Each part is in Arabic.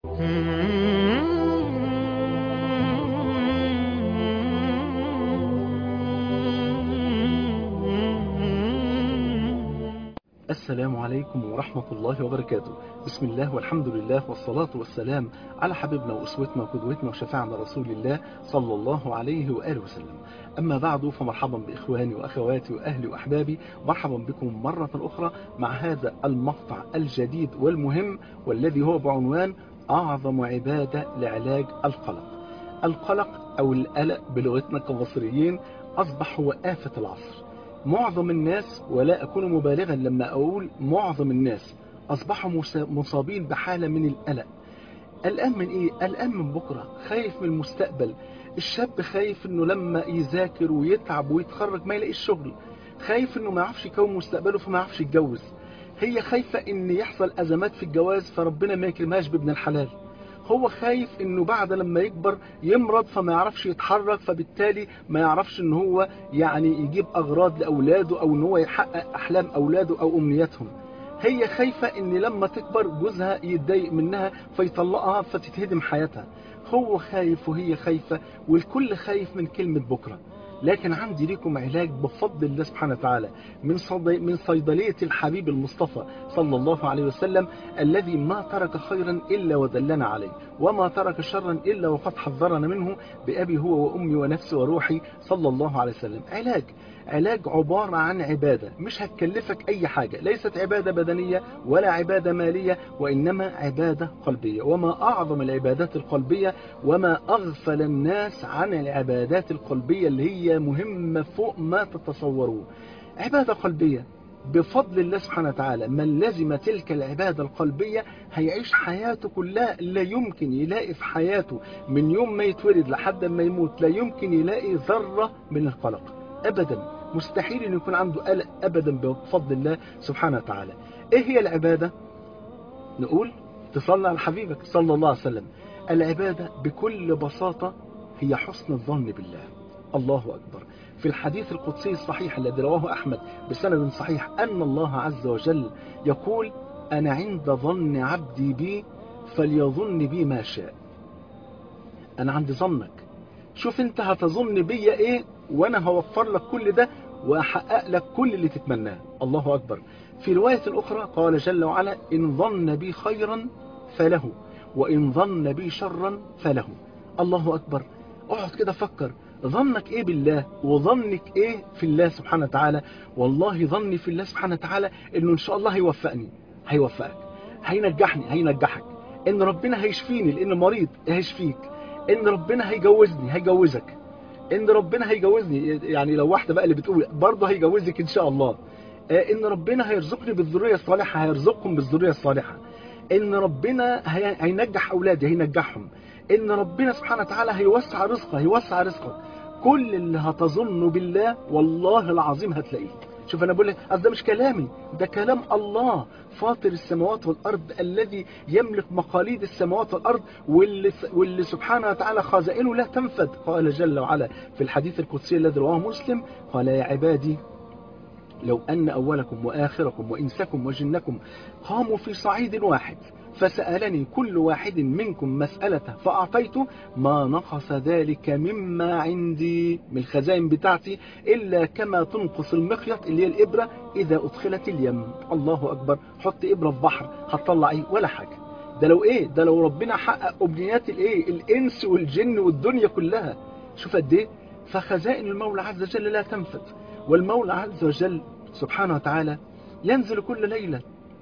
السلام عليكم ورحمة الله وبركاته. بسم الله والحمد لله والصلاة والسلام على حبيبنا وأسوتنا وقدوتنا وشفاعنا رسول الله صلى الله عليه وآله وسلم. أما بعد، فمرحبا بإخواني وأخواتي وأهلي وأحبابي، مرحبا بكم مرة أخرى مع هذا المقطع الجديد والمهم، والذي هو بعنوان أعظم عبادة لعلاج القلق. القلق أو القلق بلغتنا كمصريين أصبح هو آفة العصر. معظم الناس، ولا أكون مبالغا لما أقول معظم الناس، أصبحوا مصابين بحالة من القلق. قلقان من إيه؟ قلقان من بكرة، خايف من المستقبل. الشاب خايف إنه لما يذاكر ويتعب ويتخرج ما يلاقيش شغل، خايف إنه ما يعرفش يكون مستقبله فما يعرفش يتجوز. هي خايفة إن يحصل أزمات في الجواز فربنا ما يكرمهاش بابن الحلال. هو خايف انه بعد لما يكبر يمرض فما يعرفش يتحرك، فبالتالي ما يعرفش ان هو يعني يجيب اغراض لاولاده او ان هو يحقق احلام اولاده او امنياتهم. هي خايفة ان لما تكبر جوزها يتضايق منها فيطلقها فتتهدم حياتها. هو خايف وهي خايفة، والكل خايف من كلمة بكرة. لكن عندي لكم علاج بفضل الله سبحانه وتعالى من صيدلية الحبيب المصطفى صلى الله عليه وسلم، الذي ما ترك خيرا إلا ودلنا عليه، وما ترك شرا إلا وقد حذرنا منه، بأبي هو وأمي ونفسي وروحي صلى الله عليه وسلم. علاج عبارة عن عبادة مش هتكلفك أي حاجة، ليست عبادة بدنية ولا عبادة مالية، وإنما عبادة قلبية. وما أعظم العبادات القلبية وما أغفل الناس عن العبادات القلبية اللي هي مهمة فوق ما تتصورون. عبادة قلبية بفضل الله سبحانه وتعالى، من لزم تلك العبادة القلبية هيعيش حياته كلها، لا يمكن يلاقي في حياته من يوم ما يتولد لحد ما يموت لا يمكن يلاقي ذرة من القلق أبدا. مستحيل أن يكون عنده قلق أبدا بفضل الله سبحانه وتعالى. إيه هي العبادة؟ نقول تصلي على حبيبك صلى الله عليه وسلم. العبادة بكل بساطة هي حسن الظن بالله. الله أكبر. في الحديث القدسي الصحيح الذي رواه أحمد بسند صحيح أن الله عز وجل يقول: أنا عند ظن عبدي بي فليظن بي ما شاء. أنا عند ظنك، شوف أنت هتظن بي إيه وأنا هوفر لك كل ده وأحقق لك كل اللي تتمناه. الله أكبر. في رواية أخرى قال جل وعلا: إن ظن بي خيرا فله، وإن ظن بي شرا فله. الله أكبر. اقعد كده فكر، ظنك ايه بالله وظنك ايه في الله سبحانه وتعالى؟ والله ظني في الله سبحانه وتعالى انه ان شاء الله هيوفقني، هيوفقك، هينجحني، هينجحك. ان ربنا هيشفيني لان مريض هيشفيك. ان ربنا هيجوزني هيجوزك. ان ربنا هيجوزني، يعني لو واحدة بقى اللي بتقول برضه هيجوزك ان شاء الله. ان ربنا هيرزقني بالذرية الصالحة هيرزقكم بالذرية الصالحة. ان ربنا هينجح اولادي هينجحهم. ان ربنا سبحانه وتعالى هيوسع رزقه هيوسع رزقك. كل اللي هتظنه بالله والله العظيم هتلاقيه. شوف انا بقول لك، ده مش كلامي، ده كلام الله فاطر السماوات والارض، الذي يملك مقاليد السماوات والارض، واللي سبحانه وتعالى خزائنه لا تنفد. قال جل وعلا في الحديث القدسي الذي رواه مسلم: قال يا عبادي لو أن أولكم وآخركم وإنسكم وجنكم قاموا في صعيد واحد فسألني كل واحد منكم مسألة فأعطيته ما نقص ذلك مما عندي من الخزائن بتاعتي إلا كما تنقص المخيط اللي هي الإبرة إذا أدخلت اليم. الله أكبر. حط إبرة في بحر هتطلع إيه؟ ولا حاجة. ده لو إيه؟ ده لو ربنا حقق أمنيات الإيه؟ الإنس والجن والدنيا كلها. شوف قد إيه. فخزائن المولى عز وجل لا تنفد. والمولى عز وجل سبحانه وتعالى ينزل كل ليلة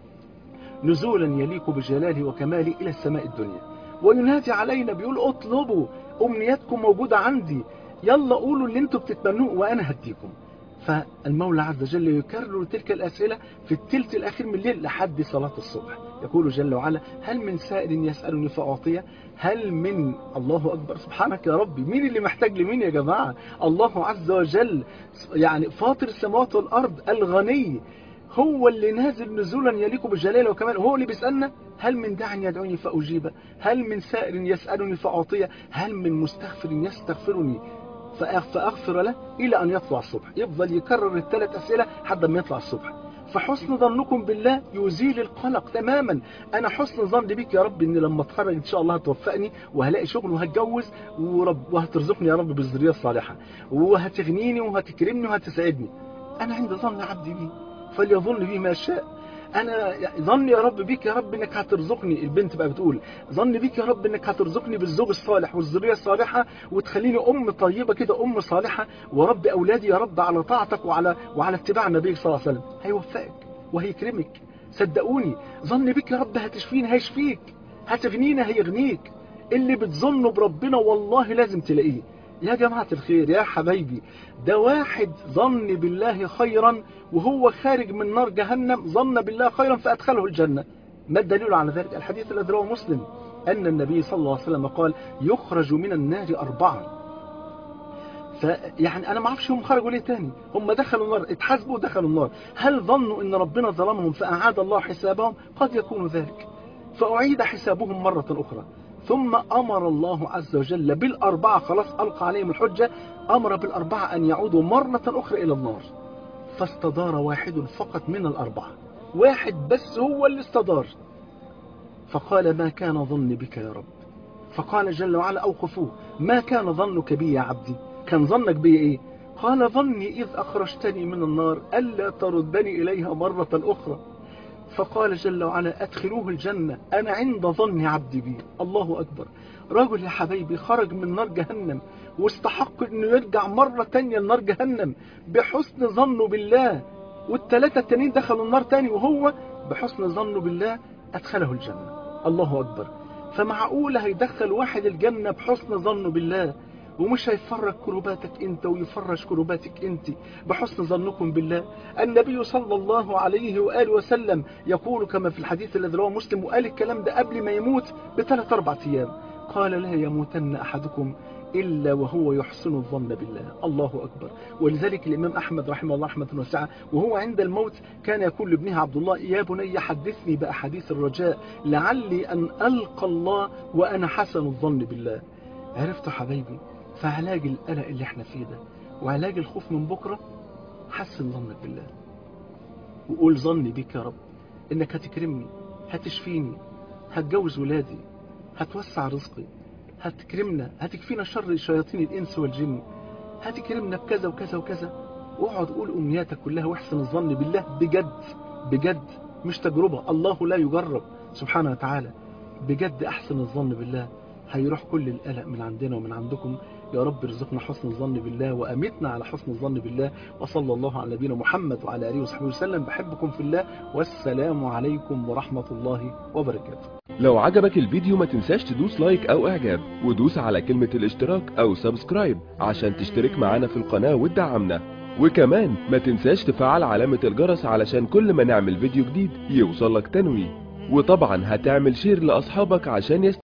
نزولا يليق بجلاله وكماله إلى السماء الدنيا، وينادي علينا بيقول: اطلبوا، أمنياتكم موجودة عندي، يلا قولوا اللي انتوا بتتمنوه وأنا هديكم. فالمولى عز وجل يكرر تلك الأسئلة في الثلث الأخير من الليل لحد صلاة الصبح. يقول جل وعلا: هل من سائل يسألني فأعطيه؟ هل من الله أكبر. سبحانك يا ربي، مين اللي محتاج لمين يا جماعة؟ الله عز وجل يعني فاطر السماوات والأرض الغني، هو اللي نازل نزولا يليق بجلاله وكماله، هو اللي بيسألنا: هل من داع يدعوني فأجيبه؟ هل من سائل يسألني فأعطيه؟ هل من مستغفر يستغفرني فأغفر له؟ إلى أن يطلع الصبح. يفضل يكرر الثلاث أسئلة حتى ما يطلع الصبح. فحسن ظنكم بالله يزيل القلق تماما. انا حسن ظن بيك يا رب ان لما اتخرج ان شاء الله هتوفقني وهلاقي شغل وهتجوز وهترزقني يا رب بالذريه الصالحه وهتغنيني وهتكرمني وهتسعدني. انا عند ظن عبدي بي فليظن بي ما شاء. انا ظني يا رب بيك يا رب انك هترزقني، البنت بقى بتقول ظني بيك يا رب انك هترزقني بالزوج الصالح والذريه الصالحه وتخليني ام طيبه كده، ام صالحه، وربي اولادي يا رب على طاعتك وعلى اتباع النبي صلى الله عليه وسلم. هيوفقك وهيكرمك صدقوني. ظني بيك يا رب هتشفيني هيشفيك، هتغنينا هيغنيك. اللي بتظنه بربنا والله لازم تلاقيه. يا جماعة الخير يا حبايبي، ده واحد ظن بالله خيرا وهو خارج من نار جهنم ظن بالله خيرا فأدخله الجنة. ما الدليل على ذلك؟ الحديث الذي رواه مسلم أن النبي صلى الله عليه وسلم قال يخرج من النار 4. فيعني أنا ما اعرفش هم خرجوا ليه تاني، هم دخلوا النار اتحاسبوا ودخلوا النار. هل ظنوا أن ربنا ظلمهم فأعاد الله حسابهم؟ قد يكون ذلك، فأعيد حسابهم مرة أخرى. ثم أمر الله عز وجل بال4، خلاص ألقى عليهم الحجة، أمر بال4 أن يعودوا مرة أخرى إلى النار. فاستدار واحد فقط من ال4، واحد بس هو اللي استدار. فقال ما كان ظني بك يا رب؟ فقال جل وعلا أوقفوه، ما كان ظنك بي يا عبدي؟ كان ظنك بي إيه؟ قال ظني إذ أخرجتني من النار ألا تردني إليها مرة أخرى. فقال جل وعلا أدخلوه الجنة أنا عند ظن عبدي بي. الله أكبر. رجل يا حبيبي خرج من نار جهنم واستحق أنه يرجع مرة تانية لنار جهنم بحسن ظنه بالله، والثلاثة التانيين دخلوا النار تاني وهو بحسن ظنه بالله أدخله الجنة. الله أكبر. فمعقولة هيدخل واحد الجنة بحسن ظنه بالله ومش هيفرج كرباتك انت ويفرج كرباتك انت بحسن ظنكم بالله؟ النبي صلى الله عليه وآله وسلم يقول كما في الحديث الذي رواه مسلم، وقال الكلام ده قبل ما يموت ب3-4 أيام، قال لا يموتن أحدكم إلا وهو يحسن الظن بالله. الله أكبر. ولذلك الإمام أحمد رحمه الله رحمة واسعة وهو عند الموت كان يقول لابنه عبد الله يا بني حدثني بأحاديث الرجاء لعلي أن ألقى الله وأنا حسن الظن بالله. عرفت حبايبي؟ فعلاج القلق اللي احنا فيه ده وعلاج الخوف من بكرة حسن ظنك بالله وقول ظني بيك يا رب انك هتكرمني، هتشفيني، هتجوز ولادي، هتوسع رزقي، هتكرمنا، هتكفينا شر شياطين الإنس والجن، هتكرمنا بكذا وكذا وكذا. واقعد قول أمنياتك كلها واحسن الظن بالله بجد بجد، مش تجربة. الله لا يجرب سبحانه وتعالى. بجد أحسن الظن بالله هيروح كل القلق من عندنا ومن عندكم. يا رب ارزقنا حسن الظن بالله وأمتنا على حسن الظن بالله. وصلى الله على نبينا محمد وعلى آله وصحبه وسلم. بحبكم في الله والسلام عليكم ورحمة الله وبركاته. لو عجبك الفيديو ما تنساش تدوس لايك او اعجاب ودوس على كلمة الاشتراك او سبسكرايب عشان تشترك معانا في القناة وتدعمنا، وكمان ما تنساش تفعل علامة الجرس علشان كل ما نعمل فيديو جديد يوصلك تنويه، وطبعا هتعمل شير لأصحابك عشان